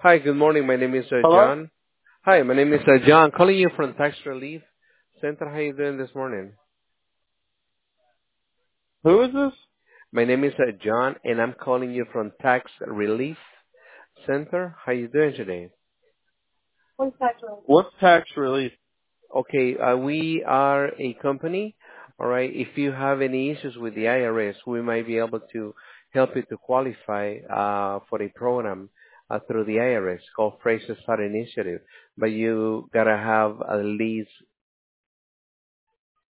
Hi, good morning. My name is Hello? John. Hi, my name is John. Calling you from Tax Relief Center. How you doing this morning? Who is this? My name is John, and I'm calling you from Tax Relief Center. How you doing today? What's tax relief? Okay, we are a company. All right. If you have any issues with the IRS, we might be able to help you to qualify for a program through the IRS called Fresh Start Initiative. But you gotta have at least